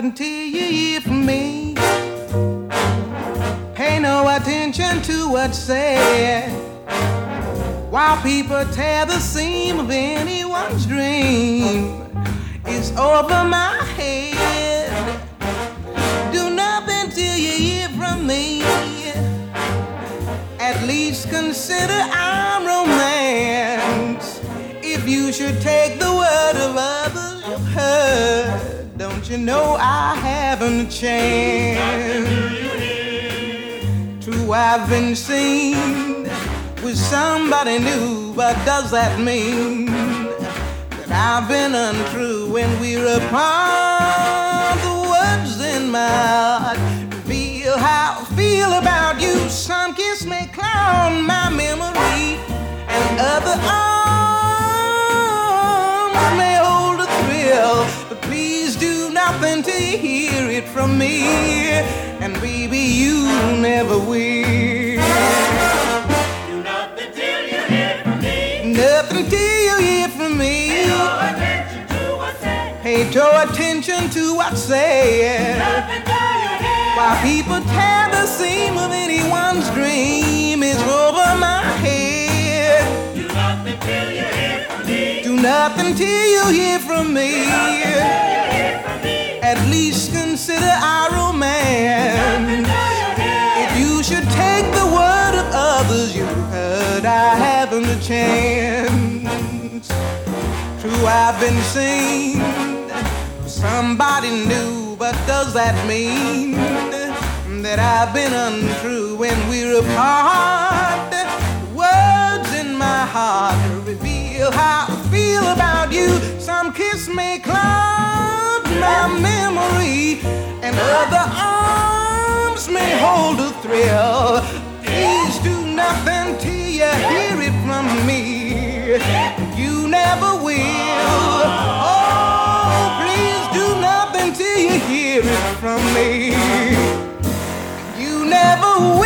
nothing till you hear from me. Pay no attention to what's said, while people tear the seam of anyone's dream. It's over my head. Do nothing till you hear from me. At least consider our romance. If you should take the word of others you've heard, don't you know I haven't a chance? True, I've been seen with somebody new, but does that mean that I've been untrue? When we're apart, the words in my heart reveal how I feel about you. Some kiss may cloud my memory, and other arms may hold a thrill. But please do nothing till you hear it from me, and baby, you never will. Nothing till you hear from me. Pay no attention to what's said. While people tear the seam of anyone's dream, it's over my head. Do nothing till you hear from me. Do nothing till you hear from me. At least consider our romance. If you should take the word of others you heard, I haven't a chance. True, I've been seen with somebody new, but does that mean that I've been untrue? When we're apart, the words in my heart reveal how I feel about you. Some kiss may cloud my memory, and other arms may hold a thrill. Please do nothing till you hear it from me. You never will. Oh, please do nothing till you hear it from me. You never will.